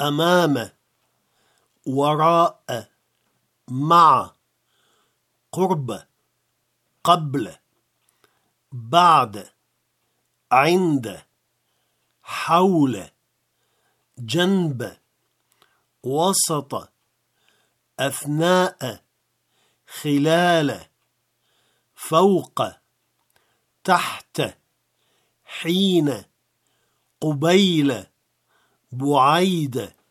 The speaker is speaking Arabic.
أمام، وراء، مع، قرب، قبل، بعد، عند، حول، جنب، وسط، أثناء، خلال، فوق، تحت، حين، قبيل، بعيد،